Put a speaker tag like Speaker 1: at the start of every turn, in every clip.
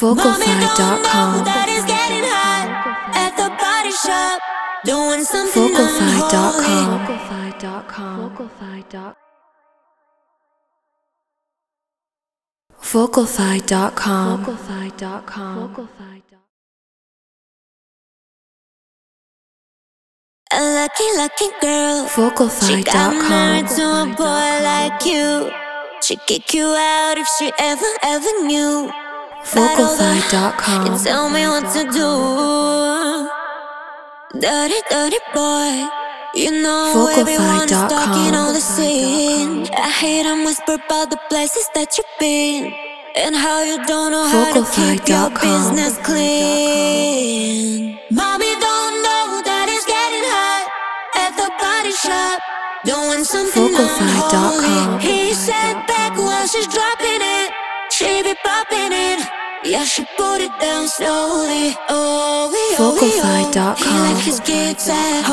Speaker 1: Vocalfy.com.
Speaker 2: That is getting hot at the body shop, doing something unholy.
Speaker 1: Vocalfy.com.
Speaker 2: A lucky girl. She got married to a boy like you. She'd kick you out if she ever knew.
Speaker 1: Vocalfy.com.
Speaker 2: You tell me what to do. Dirty boy. You know everyone's talking all the scene. I hate and whisper about the places that you've been, and how you don't know how to keep your business clean. Mommy don't know that it's getting hot at the body shop, doing something unholy. He sat back while she's dropping it. She be popping it. Yeah, she put it down slowly.
Speaker 1: Vocalfy.com.
Speaker 2: He like his guitar.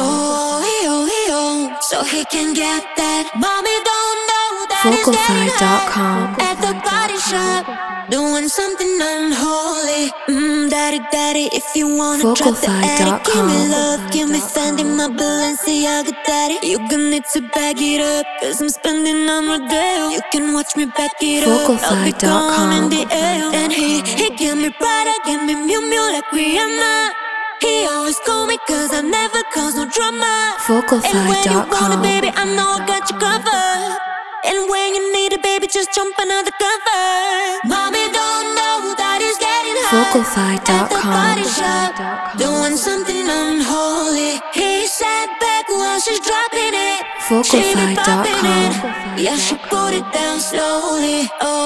Speaker 2: So he can get that. Mommy don't know that
Speaker 1: Vocalfy.com.
Speaker 2: at the body shop, doing something unholy. Daddy, if you wanna drop the attic, give me love, give me Fendi, my Balenciaga daddy. You gonna need to bag it up, cause I'm spending on Rodeo. You can watch me back it up, I'll be gone in the air. And he give me Prada, give me Miu Miu like Rihanna. He always call me cause I never cause no drama.
Speaker 1: Vocalfy.com.
Speaker 2: And when you want it, baby, I know I got you covered. And when you need it, baby, just jump under cover. Mommy don't know that it's getting hot at the body shop, doing something unholy. He sat back while she's dropping it.
Speaker 1: Vocalfy.com.
Speaker 2: Yeah, she put it down slowly.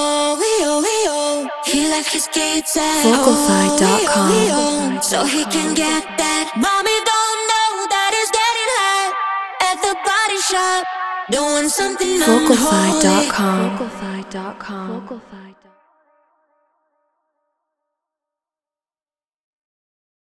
Speaker 2: He left his guitar.
Speaker 1: Vocalfy.com.
Speaker 2: So he can get that. Mommy don't know that it's getting hot at the body shop, doing something unholy.
Speaker 1: Vocalfy.com.